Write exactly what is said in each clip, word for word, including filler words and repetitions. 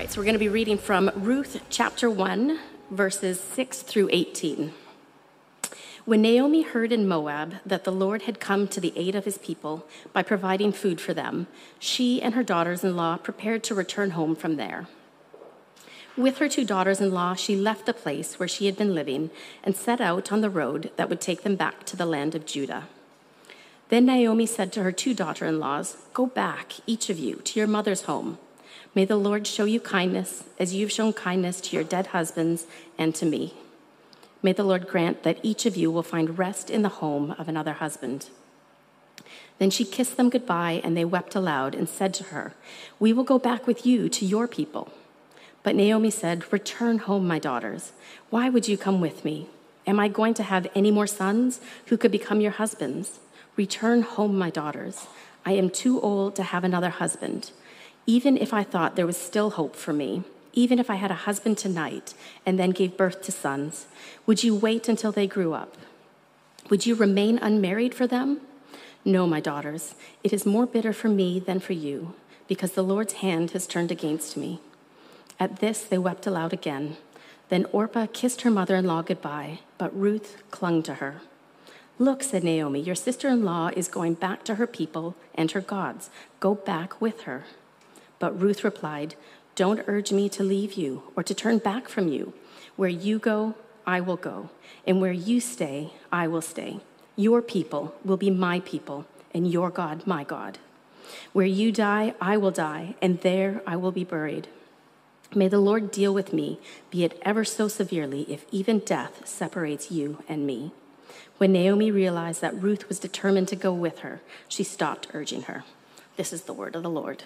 right, so we're going to be reading from Ruth chapter one, verses six through eighteen. When Naomi heard in Moab that the Lord had come to the aid of his people by providing food for them, she and her daughters-in-law prepared to return home from there. With her two daughters-in-law, she left the place where she had been living and set out on the road that would take them back to the land of Judah. Then Naomi said to her two daughter-in-laws, "Go back, each of you, to your mother's home. May the Lord show you kindness as you've shown kindness to your dead husbands and to me. May the Lord grant that each of you will find rest in the home of another husband." Then she kissed them goodbye, and they wept aloud and said to her, "We will go back with you to your people." But Naomi said, "Return home, my daughters. Why would you come with me? Am I going to have any more sons who could become your husbands? Return home, my daughters. I am too old to have another husband. Even if I thought there was still hope for me, even if I had a husband tonight and then gave birth to sons, would you wait until they grew up? Would you remain unmarried for them? No, my daughters, it is more bitter for me than for you, because the Lord's hand has turned against me." At this, they wept aloud again. Then Orpah kissed her mother-in-law goodbye, but Ruth clung to her. "Look," said Naomi, "your sister-in-law is going back to her people and her gods. Go back with her." But Ruth replied, "Don't urge me to leave you or to turn back from you. Where you go, I will go, and where you stay, I will stay. Your people will be my people, and your God my God. Where you die, I will die, and there I will be buried. May the Lord deal with me, be it ever so severely, if even death separates you and me." When Naomi realized that Ruth was determined to go with her, she stopped urging her. This is the word of the Lord.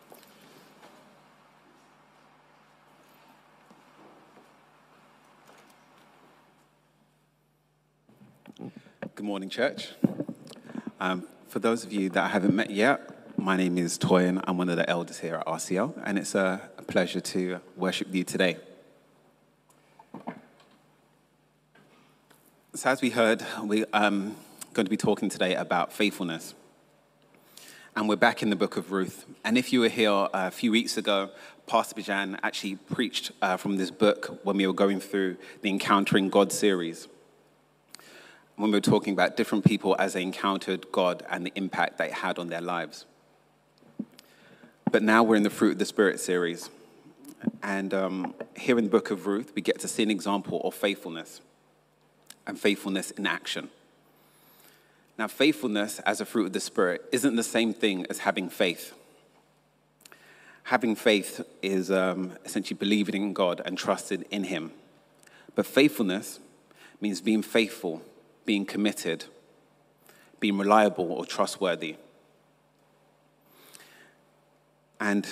Good morning, church. Um, for those of you that I haven't met yet, my name is Toyin. I'm one of the elders here at R C L, and it's a, a pleasure to worship with you today. So as we heard, we're um, going to be talking today about faithfulness. And we're back in the book of Ruth. And if you were here a few weeks ago, Pastor Bijan actually preached uh, from this book when we were going through the Encountering God series, when we were talking about different people as they encountered God and the impact that it had on their lives. But now we're in the Fruit of the Spirit series. And um, here in the book of Ruth, we get to see an example of faithfulness and faithfulness in action. Now, faithfulness as a fruit of the Spirit isn't the same thing as having faith. Having faith is um, essentially believing in God and trusting in him. But faithfulness means being faithful, being committed, being reliable or trustworthy. And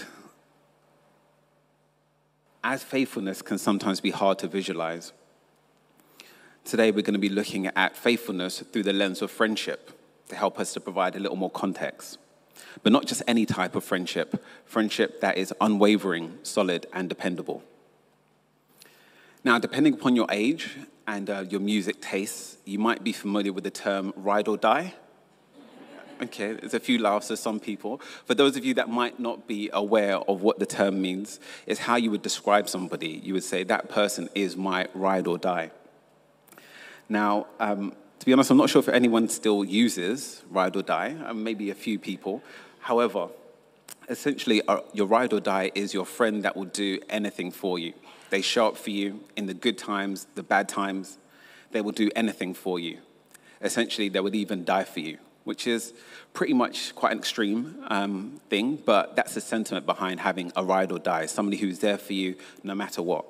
as faithfulness can sometimes be hard to visualize, today we're going to be looking at faithfulness through the lens of friendship to help us to provide a little more context. But not just any type of friendship, friendship that is unwavering, solid, and dependable. Now, depending upon your age and uh, your music tastes, you might be familiar with the term ride or die. Okay, there's a few laughs for some people. For those of you that might not be aware of what the term means, it's how you would describe somebody. You would say, that person is my ride or die. Now, um, to be honest, I'm not sure if anyone still uses ride or die, uh, maybe a few people. However, essentially, uh, your ride or die is your friend that will do anything for you. They show up for you in the good times, the bad times. They will do anything for you. Essentially, they would even die for you, which is pretty much quite an extreme um, thing, but that's the sentiment behind having a ride or die, somebody who's there for you no matter what.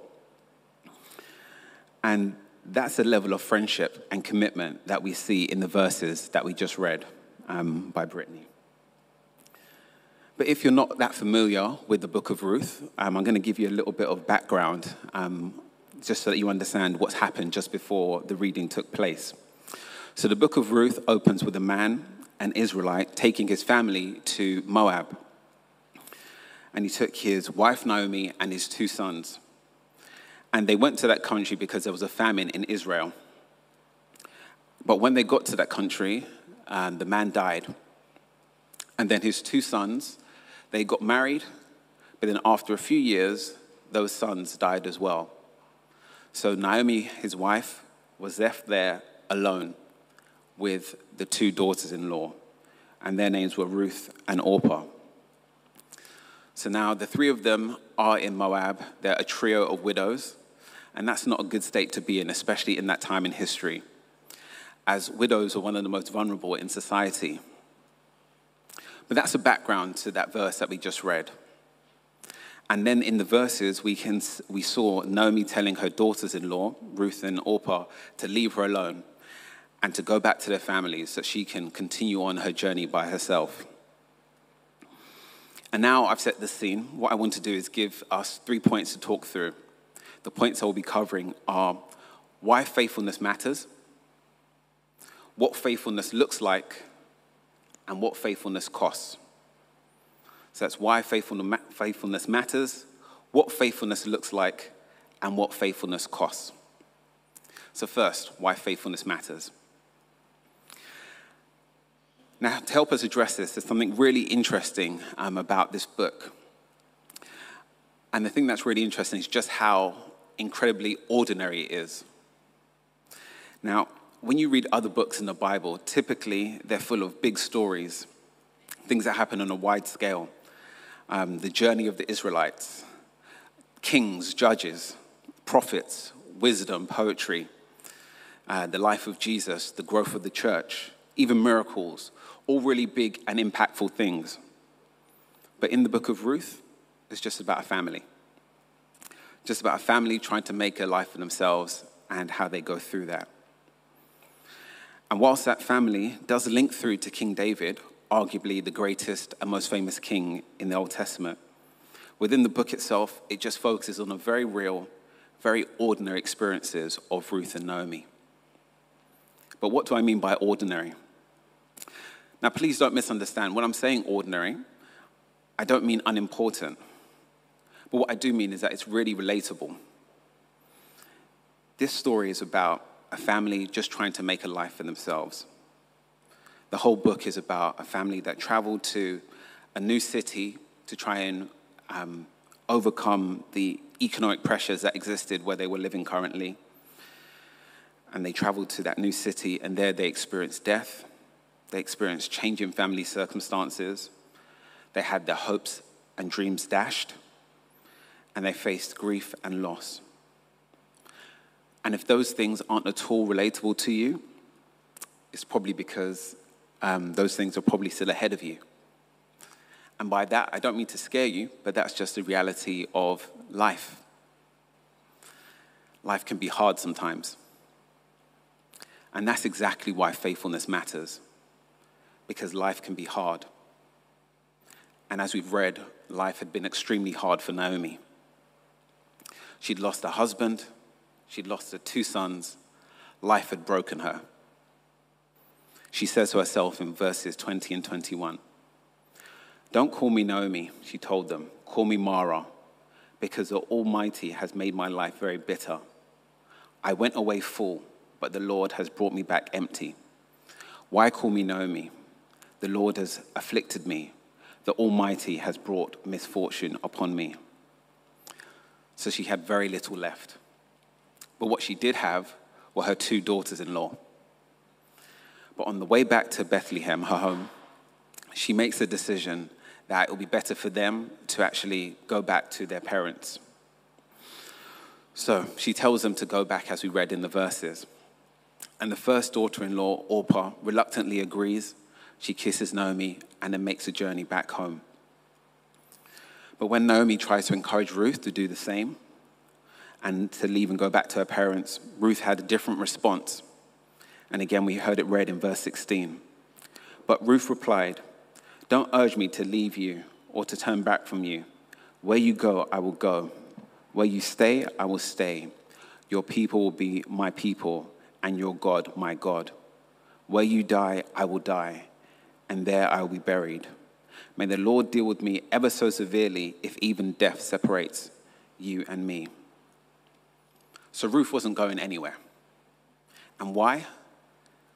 And that's a level of friendship and commitment that we see in the verses that we just read um, by Brittany. But if you're not that familiar with the book of Ruth, um, I'm going to give you a little bit of background um, just so that you understand what's happened just before the reading took place. So the book of Ruth opens with a man, an Israelite, taking his family to Moab. And he took his wife Naomi and his two sons. And they went to that country because there was a famine in Israel. But when they got to that country, um, the man died. And then his two sons, they got married. But then after a few years, those sons died as well. So Naomi, his wife, was left there alone with the two daughters-in-law, and their names were Ruth and Orpah. So now the three of them are in Moab. They're a trio of widows, and that's not a good state to be in, especially in that time in history, as widows are one of the most vulnerable in society. But that's a background to that verse that we just read. And then in the verses, we can we saw Naomi telling her daughters-in-law, Ruth and Orpah, to leave her alone and to go back to their families so she can continue on her journey by herself. And now I've set the scene. What I want to do is give us three points to talk through. The points I will be covering are why faithfulness matters, what faithfulness looks like, and what faithfulness costs. So that's why faithfulness matters, what faithfulness looks like, and what faithfulness costs. So first, why faithfulness matters. Now, to help us address this, there's something really interesting um, about this book. And the thing that's really interesting is just how incredibly ordinary it is. Now, when you read other books in the Bible, typically they're full of big stories, things that happen on a wide scale. Um, the journey of the Israelites, kings, judges, prophets, wisdom, poetry, uh, the life of Jesus, the growth of the church, even miracles, all really big and impactful things. But in the book of Ruth, it's just about a family. Just about a family trying to make a life for themselves and how they go through that. And whilst that family does link through to King David, arguably the greatest and most famous king in the Old Testament, within the book itself, it just focuses on a very real, very ordinary experiences of Ruth and Naomi. But what do I mean by ordinary? Now, please don't misunderstand. When I'm saying ordinary, I don't mean unimportant. But what I do mean is that it's really relatable. This story is about a family just trying to make a life for themselves. The whole book is about a family that traveled to a new city to try and um, overcome the economic pressures that existed where they were living currently. And they traveled to that new city, and there they experienced death. They experienced change in family circumstances. They had their hopes and dreams dashed, and they faced grief and loss. And if those things aren't at all relatable to you, it's probably because um, those things are probably still ahead of you. And by that, I don't mean to scare you, but that's just the reality of life. Life can be hard sometimes. And that's exactly why faithfulness matters, because life can be hard. And as we've read, life had been extremely hard for Naomi. She'd lost her husband. She'd lost her two sons. Life had broken her. She says to herself in verses twenty and twenty-one, "Don't call me Naomi," she told them. "Call me Mara, because the Almighty has made my life very bitter. I went away full, but the Lord has brought me back empty. Why call me Naomi? The Lord has afflicted me. The Almighty has brought misfortune upon me." So she had very little left. But what she did have were her two daughters-in-law. But on the way back to Bethlehem, her home, she makes a decision that it will be better for them to actually go back to their parents. So she tells them to go back, as we read in the verses. And the first daughter-in-law, Orpah, reluctantly agrees. She kisses Naomi and then makes a journey back home. But when Naomi tries to encourage Ruth to do the same and to leave and go back to her parents, Ruth had a different response. And again, we heard it read in verse sixteen. But Ruth replied, "Don't urge me to leave you or to turn back from you. Where you go, I will go. Where you stay, I will stay. Your people will be my people, and your God, my God. Where you die, I will die, and there I will be buried. May the Lord deal with me ever so severely if even death separates you and me." So Ruth wasn't going anywhere. And why?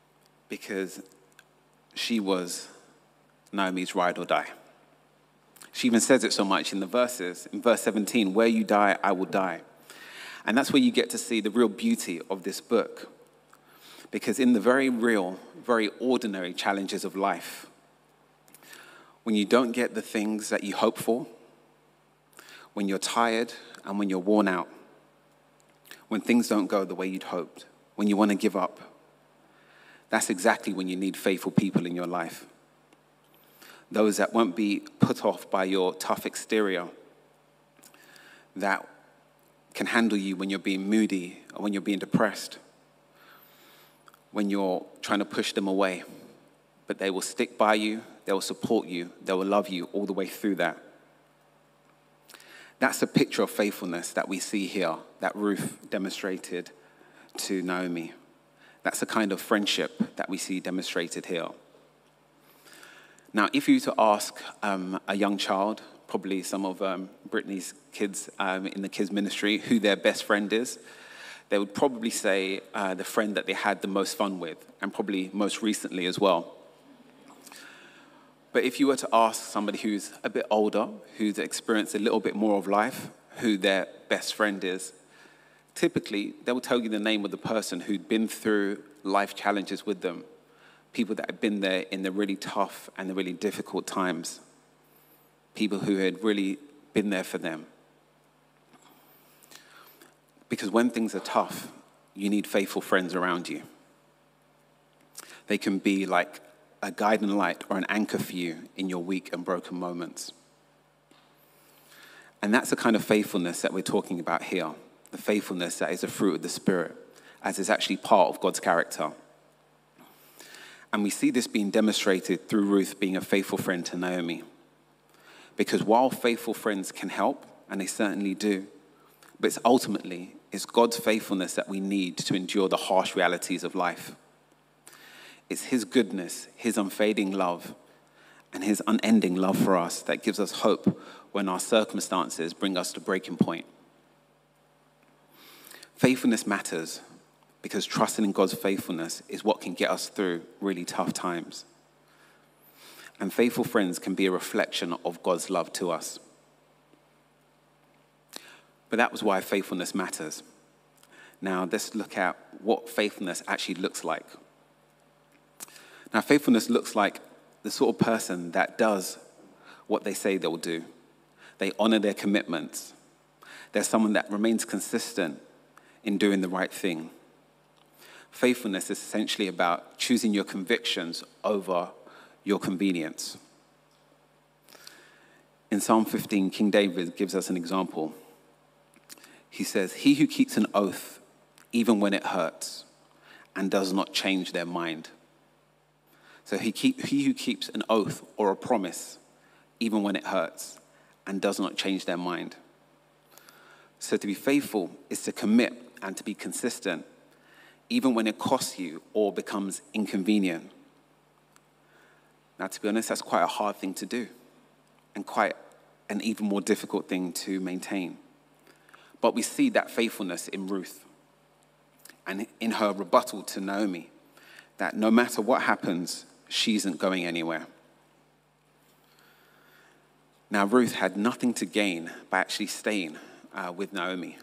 Because she was Naomi's ride or die. She even says it so much in the verses. In verse seventeen, where you die, I will die. And that's where you get to see the real beauty of this book. Because in the very real, very ordinary challenges of life, when you don't get the things that you hope for, when you're tired and when you're worn out, when things don't go the way you'd hoped, when you want to give up, that's exactly when you need faithful people in your life. Those that won't be put off by your tough exterior, that can handle you when you're being moody or when you're being depressed, when you're trying to push them away. But they will stick by you, they will support you, they will love you all the way through that. That's a picture of faithfulness that we see here, that Ruth demonstrated to Naomi. That's the kind of friendship that we see demonstrated here. Now, if you were to ask um, a young child, probably some of um, Brittany's kids um, in the kids ministry, who their best friend is, they would probably say uh, the friend that they had the most fun with, and probably most recently as well. But if you were to ask somebody who's a bit older, who's experienced a little bit more of life, who their best friend is, typically they will tell you the name of the person who'd been through life challenges with them, people that had been there in the really tough and the really difficult times, people who had really been there for them. Because when things are tough, you need faithful friends around you. They can be like a guiding light or an anchor for you in your weak and broken moments. And that's the kind of faithfulness that we're talking about here, the faithfulness that is a fruit of the Spirit, as is actually part of God's character. And we see this being demonstrated through Ruth being a faithful friend to Naomi. Because while faithful friends can help, and they certainly do, but it's ultimately, it's God's faithfulness that we need to endure the harsh realities of life. It's his goodness, his unfading love, and his unending love for us that gives us hope when our circumstances bring us to breaking point. Faithfulness matters because trusting in God's faithfulness is what can get us through really tough times. And faithful friends can be a reflection of God's love to us. But that was why faithfulness matters. Now, let's look at what faithfulness actually looks like. Now, faithfulness looks like the sort of person that does what they say they'll do. They honor their commitments. They're someone that remains consistent in doing the right thing. Faithfulness is essentially about choosing your convictions over your convenience. In Psalm fifteen, King David gives us an example. He says, "He who keeps an oath, even when it hurts, and does not change their mind." So he, keep, he who keeps an oath or a promise, even when it hurts, and does not change their mind. So to be faithful is to commit and to be consistent, even when it costs you or becomes inconvenient. Now, to be honest, that's quite a hard thing to do, and quite an even more difficult thing to maintain. But we see that faithfulness in Ruth and in her rebuttal to Naomi, that no matter what happens, she isn't going anywhere. Now, Ruth had nothing to gain by actually staying uh, with Naomi.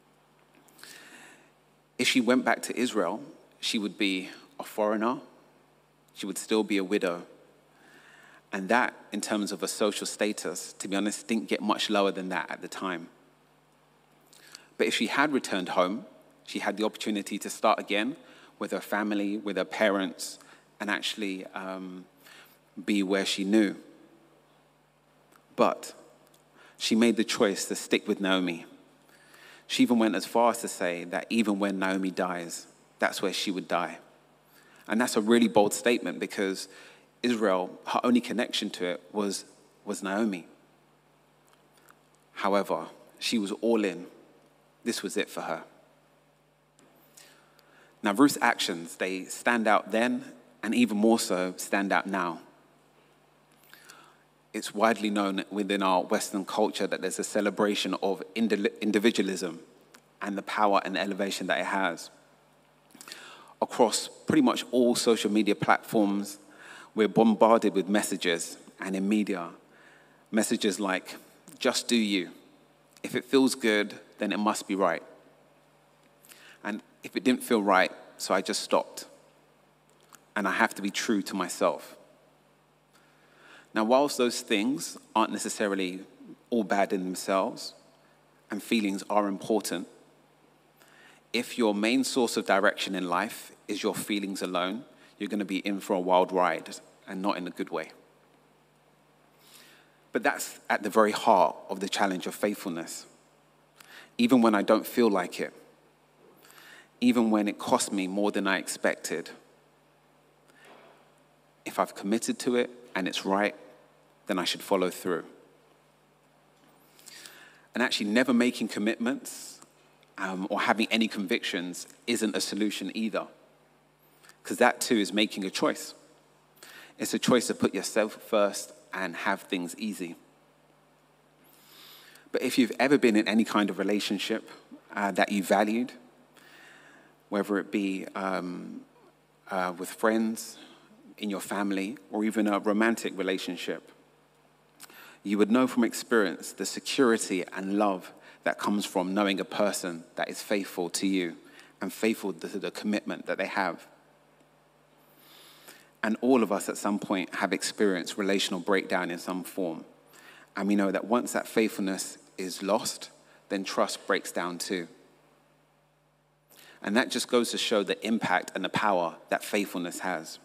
If she went back to Israel, she would be a foreigner. She would still be a widow. And that, in terms of a social status, to be honest, didn't get much lower than that at the time. But if she had returned home, she had the opportunity to start again with her family, with her parents, and actually um, be where she knew. But she made the choice to stick with Naomi. She even went as far as to say that even when Naomi dies, that's where she would die. And that's a really bold statement because Israel, her only connection to it was, was Naomi. However, she was all in. This was it for her. Now, Ruth's actions, they stand out then and even more so stand out now. It's widely known within our Western culture that there's a celebration of individualism and the power and elevation that it has. Across pretty much all social media platforms, we're bombarded with messages and in media Messages like, just do you. If it feels good, then it must be right. And if it didn't feel right, so I just stopped. And I have to be true to myself. Now, whilst those things aren't necessarily all bad in themselves, and feelings are important, if your main source of direction in life is your feelings alone, you're going to be in for a wild ride, and not in a good way. But that's at the very heart of the challenge of faithfulness. Even when I don't feel like it, even when it costs me more than I expected, if I've committed to it and it's right, then I should follow through. And actually, never making commitments um, or having any convictions isn't a solution either, because that too is making a choice. It's a choice to put yourself first and have things easy. But if you've ever been in any kind of relationship uh, that you valued, whether it be um, uh, with friends, in your family, or even a romantic relationship, you would know from experience the security and love that comes from knowing a person that is faithful to you and faithful to the commitment that they have. And all of us at some point have experienced relational breakdown in some form. And we know that once that faithfulness is lost, then trust breaks down too. And that just goes to show the impact and the power that faithfulness has.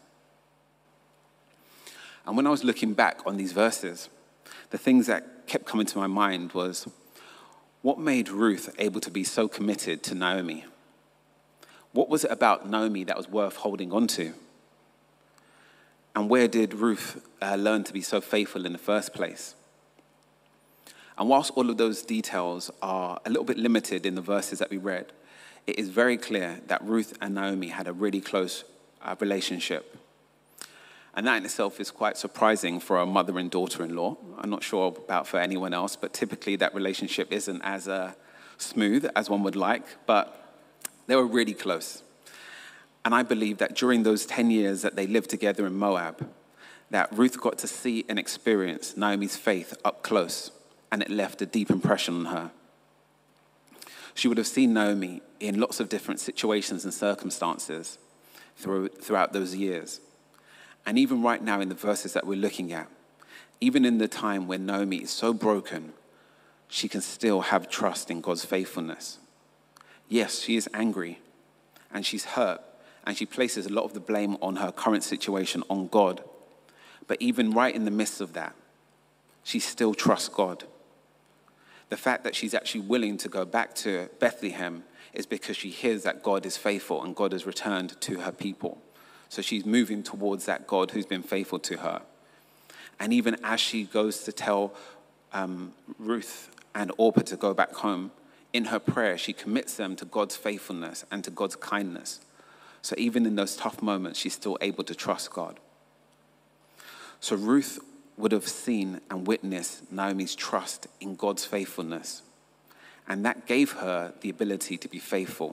And when I was looking back on these verses, the things that kept coming to my mind was, what made Ruth able to be so committed to Naomi? What was it about Naomi that was worth holding on to? And where did Ruth uh, learn to be so faithful in the first place? And whilst all of those details are a little bit limited in the verses that we read, it is very clear that Ruth and Naomi had a really close uh, relationship. And that in itself is quite surprising for a mother and daughter-in-law. I'm not sure about for anyone else, but typically that relationship isn't as uh, smooth as one would like, but they were really close. And I believe that during those ten years that they lived together in Moab, that Ruth got to see and experience Naomi's faith up close, and it left a deep impression on her. She would have seen Naomi in lots of different situations and circumstances through, throughout those years. And even right now in the verses that we're looking at, even in the time when Naomi is so broken, she can still have trust in God's faithfulness. Yes, she is angry and she's hurt and she places a lot of the blame on her current situation on God. But even right in the midst of that, she still trusts God. The fact that she's actually willing to go back to Bethlehem is because she hears that God is faithful and God has returned to her people. So she's moving towards that God who's been faithful to her. And even as she goes to tell um, Ruth and Orpah to go back home, in her prayer, she commits them to God's faithfulness and to God's kindness. So even in those tough moments, she's still able to trust God. So Ruth would have seen and witnessed Naomi's trust in God's faithfulness. And that gave her the ability to be faithful.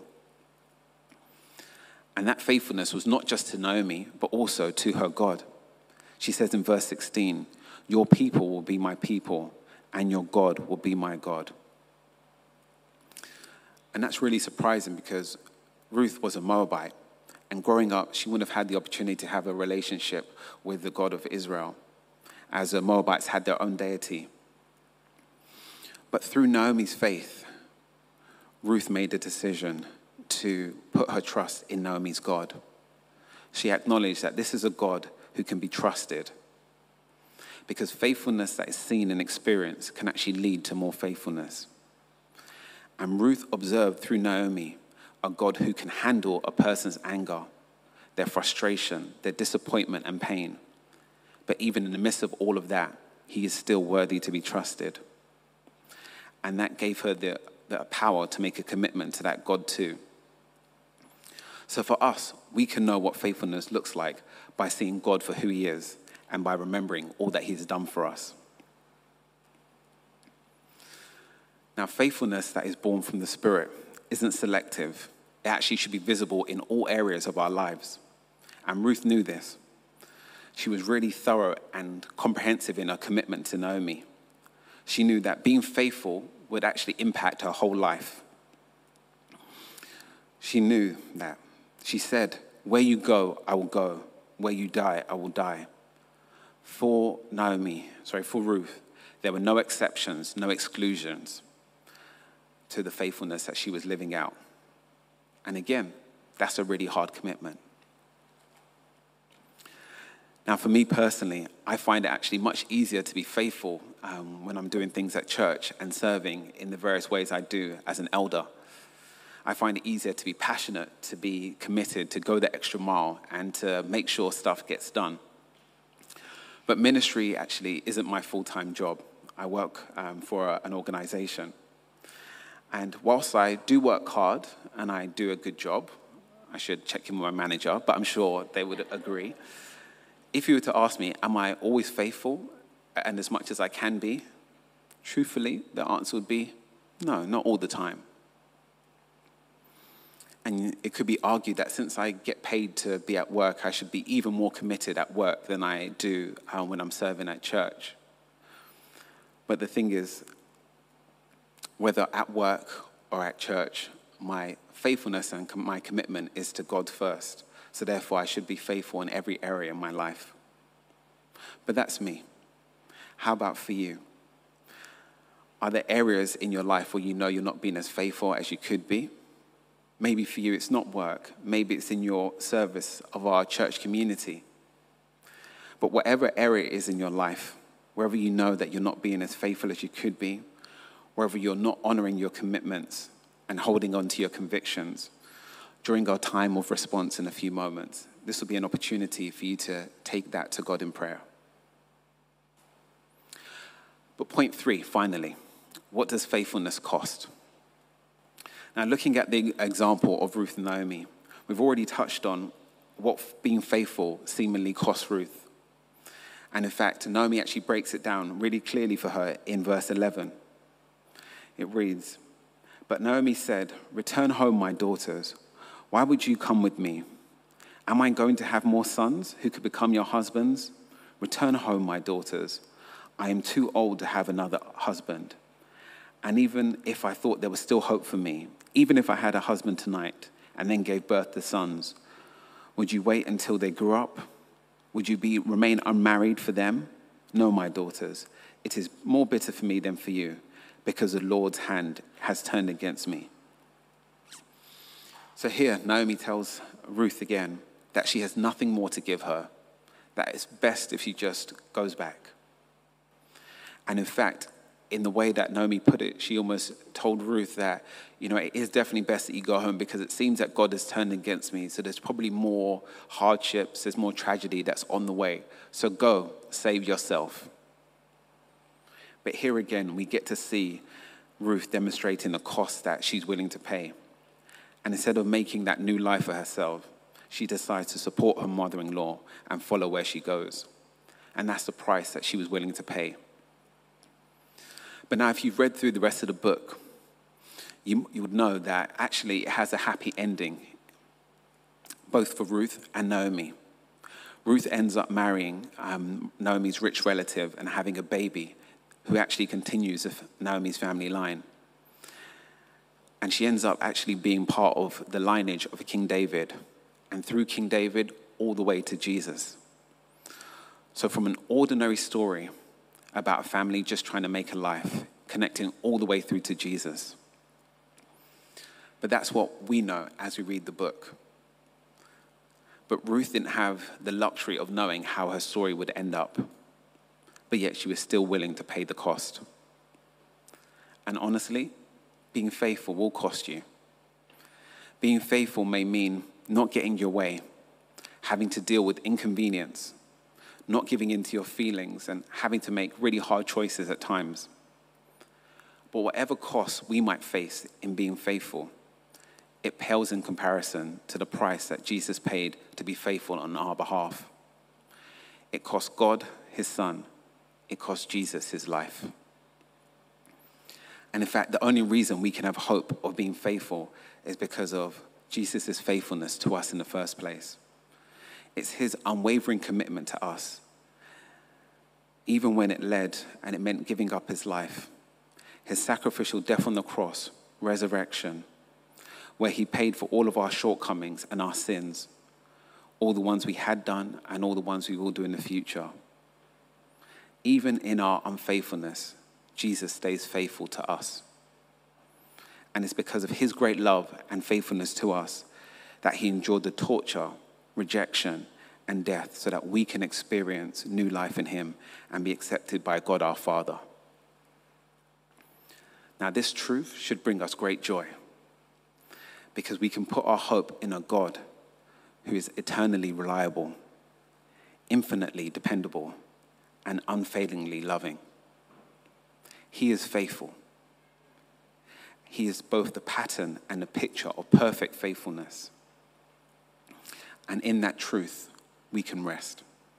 And that faithfulness was not just to Naomi, but also to her God. She says in verse sixteen, "Your people will be my people, and your God will be my God." And that's really surprising because Ruth was a Moabite. And growing up, she wouldn't have had the opportunity to have a relationship with the God of Israel, as the Moabites had their own deity. But through Naomi's faith, Ruth made the decision to put her trust in Naomi's God. She acknowledged that this is a God who can be trusted, because faithfulness that is seen and experienced can actually lead to more faithfulness. And Ruth observed through Naomi a God who can handle a person's anger, their frustration, their disappointment and pain. But even in the midst of all of that, he is still worthy to be trusted. And that gave her the, the power to make a commitment to that God too. So for us, we can know what faithfulness looks like by seeing God for who he is and by remembering all that he's done for us. Now, faithfulness that is born from the Spirit isn't selective. It actually should be visible in all areas of our lives. And Ruth knew this. She was really thorough and comprehensive in her commitment to Naomi. She knew that being faithful would actually impact her whole life. She knew that. She said, where you go, I will go. Where you die, I will die. For Naomi, sorry, for Ruth, there were no exceptions, no exclusions to the faithfulness that she was living out. And again, that's a really hard commitment. Now, for me personally, I find it actually much easier to be faithful um, when I'm doing things at church and serving in the various ways I do as an elder. I find it easier to be passionate, to be committed, to go the extra mile, and to make sure stuff gets done. But ministry actually isn't my full-time job. I work um, for a, an organization. And whilst I do work hard and I do a good job, I should check in with my manager, but I'm sure they would agree. If you were to ask me, am I always faithful and as much as I can be? Truthfully, the answer would be no, not all the time. And it could be argued that since I get paid to be at work, I should be even more committed at work than I do uh, when I'm serving at church. But the thing is, whether at work or at church, my faithfulness and com- my commitment is to God first. So therefore, I should be faithful in every area of my life. But that's me. How about for you? Are there areas in your life where you know you're not being as faithful as you could be? Maybe for you, it's not work. Maybe it's in your service of our church community. But whatever area it is in your life, wherever you know that you're not being as faithful as you could be, wherever you're not honoring your commitments and holding on to your convictions, during our time of response in a few moments, this will be an opportunity for you to take that to God in prayer. But point three, finally, what does faithfulness cost? Now, looking at the example of Ruth and Naomi, we've already touched on what being faithful seemingly cost Ruth. And in fact, Naomi actually breaks it down really clearly for her in verse eleven. It reads, "But Naomi said, 'Return home, my daughters. Why would you come with me? Am I going to have more sons who could become your husbands? Return home, my daughters. I am too old to have another husband. And even if I thought there was still hope for me, even if I had a husband tonight and then gave birth to sons, would you wait until they grew up? Would you be remain unmarried for them? No, my daughters. It is more bitter for me than for you, because the Lord's hand has turned against me.'" So here, Naomi tells Ruth again that she has nothing more to give her, that it's best if she just goes back. And in fact, in the way that Naomi put it, she almost told Ruth that, you know, it is definitely best that you go home because it seems that God has turned against me. So there's probably more hardships, there's more tragedy that's on the way. So go, save yourself. But here again, we get to see Ruth demonstrating the cost that she's willing to pay. And instead of making that new life for herself, she decides to support her mother-in-law and follow where she goes. And that's the price that she was willing to pay. But now if you've read through the rest of the book, you, you would know that actually it has a happy ending, both for Ruth and Naomi. Ruth ends up marrying um, Naomi's rich relative and having a baby who actually continues Naomi's family line. And she ends up actually being part of the lineage of King David, and through King David, all the way to Jesus. So from an ordinary story about a family just trying to make a life, connecting all the way through to Jesus. But that's what we know as we read the book. But Ruth didn't have the luxury of knowing how her story would end up, but yet she was still willing to pay the cost. And honestly, being faithful will cost you. Being faithful may mean not getting your way, having to deal with inconvenience, not giving in to your feelings, and having to make really hard choices at times. But whatever costs we might face in being faithful, it pales in comparison to the price that Jesus paid to be faithful on our behalf. It cost God his son. It cost Jesus his life. And in fact, the only reason we can have hope of being faithful is because of Jesus' faithfulness to us in the first place. It's his unwavering commitment to us even when it led and it meant giving up his life. His sacrificial death on the cross, resurrection, where he paid for all of our shortcomings and our sins, all the ones we had done and all the ones we will do in the future. Even in our unfaithfulness, Jesus stays faithful to us. And it's because of his great love and faithfulness to us that he endured the torture, rejection, and death so that we can experience new life in him and be accepted by God our Father. Now, this truth should bring us great joy because we can put our hope in a God who is eternally reliable, infinitely dependable, and unfailingly loving. He is faithful. He is both the pattern and the picture of perfect faithfulness. And in that truth, we can rest.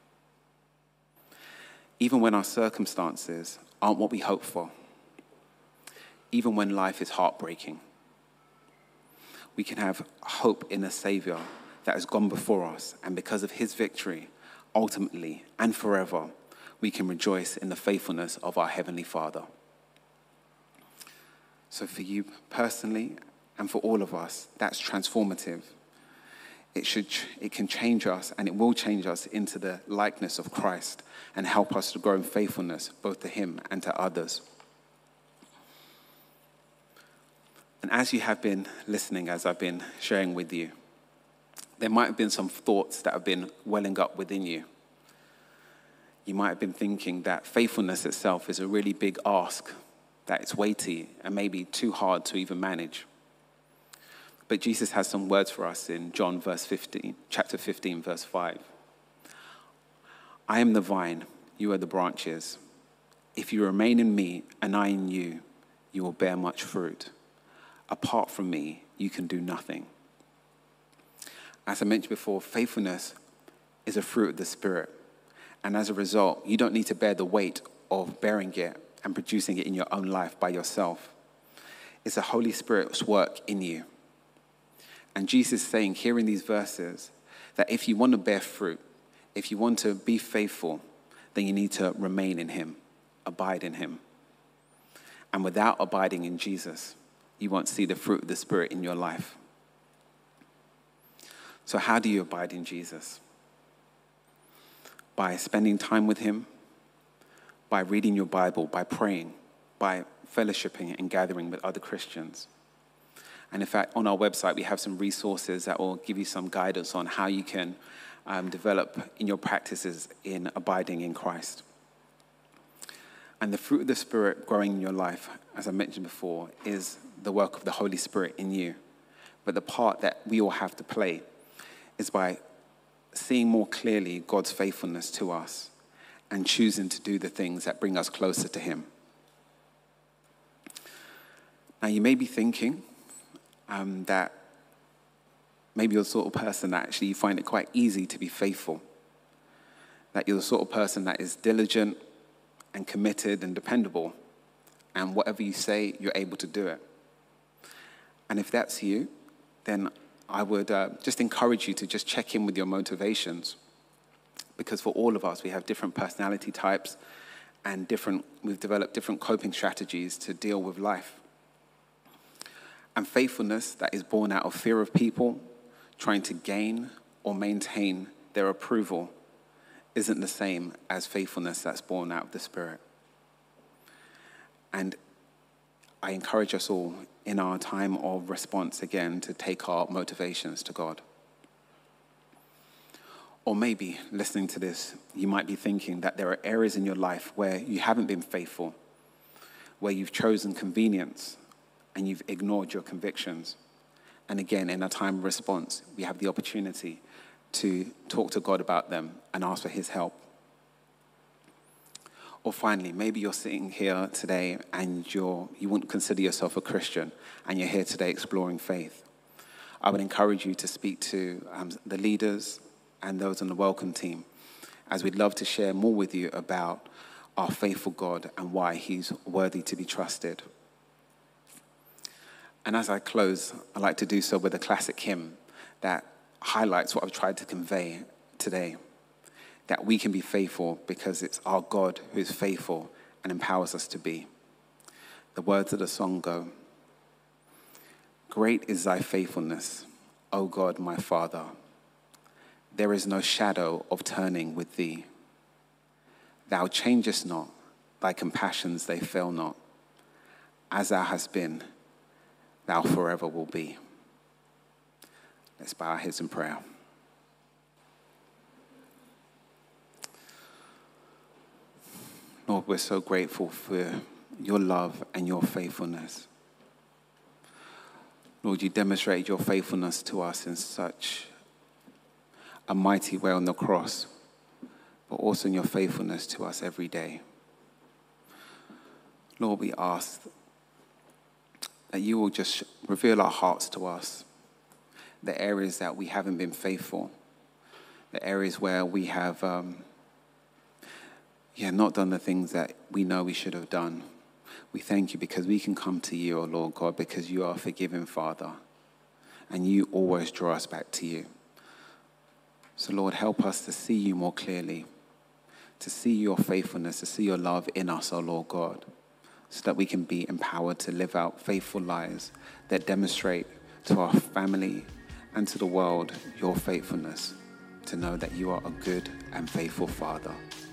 Even when our circumstances aren't what we hope for, even when life is heartbreaking, we can have hope in a Savior that has gone before us, and because of his victory, ultimately and forever, we can rejoice in the faithfulness of our Heavenly Father. So for you personally, and for all of us, that's transformative. It should, it can change us, and it will change us into the likeness of Christ and help us to grow in faithfulness, both to him and to others. And as you have been listening, as I've been sharing with you, there might have been some thoughts that have been welling up within you. You might have been thinking that faithfulness itself is a really big ask, that it's weighty and maybe too hard to even manage. But Jesus has some words for us in John verse fifteen, chapter fifteen, verse five. I am the vine, you are the branches. If you remain in me and I in you, you will bear much fruit. Apart from me, you can do nothing. As I mentioned before, faithfulness is a fruit of the Spirit. And as a result, you don't need to bear the weight of bearing it and producing it in your own life by yourself. It's the Holy Spirit's work in you. And Jesus is saying here in these verses that if you want to bear fruit, if you want to be faithful, then you need to remain in him, abide in him. And without abiding in Jesus, you won't see the fruit of the Spirit in your life. So how do you abide in Jesus? By spending time with him, by reading your Bible, by praying, by fellowshipping and gathering with other Christians. And in fact, on our website, we have some resources that will give you some guidance on how you can um, develop in your practices in abiding in Christ. And the fruit of the Spirit growing in your life, as I mentioned before, is the work of the Holy Spirit in you. But the part that we all have to play is by seeing more clearly God's faithfulness to us and choosing to do the things that bring us closer to him. Now, you may be thinking um, that maybe you're the sort of person that actually you find it quite easy to be faithful, that you're the sort of person that is diligent and committed and dependable, and whatever you say, you're able to do it. And if that's you, then I would uh, just encourage you to just check in with your motivations, because for all of us, we have different personality types and different, we've developed different coping strategies to deal with life. And faithfulness that is born out of fear of people, trying to gain or maintain their approval, isn't the same as faithfulness that's born out of the Spirit. And I encourage us all in our time of response again to take our motivations to God. Or maybe, listening to this, you might be thinking that there are areas in your life where you haven't been faithful, where you've chosen convenience and you've ignored your convictions. And again, in a time of response, we have the opportunity to talk to God about them and ask for his help. Or finally, maybe you're sitting here today and you're, you wouldn't consider yourself a Christian, and you're here today exploring faith. I would encourage you to speak to um, the leaders and those on the welcome team, as we'd love to share more with you about our faithful God and why he's worthy to be trusted. And as I close, I'd like to do so with a classic hymn that highlights what I've tried to convey today. that we can be faithful because it's our God who is faithful and empowers us to be. The words of the song go, "Great is thy faithfulness, O God, my Father. There is no shadow of turning with thee. Thou changest not, thy compassions they fail not. As thou hast been, thou forever will be." Let's bow our heads in prayer. Lord, we're so grateful for your love and your faithfulness. Lord, you demonstrated your faithfulness to us in such a mighty way on the cross, but also in your faithfulness to us every day. Lord, we ask that you will just reveal our hearts to us, the areas that we haven't been faithful, the areas where we have um, yeah, not done the things that we know we should have done. We thank you because we can come to you, O Lord God, because you are a forgiving Father, and you always draw us back to you. So, Lord, help us to see you more clearly, to see your faithfulness, to see your love in us, O Lord God, so that we can be empowered to live out faithful lives that demonstrate to our family and to the world your faithfulness, to know that you are a good and faithful Father.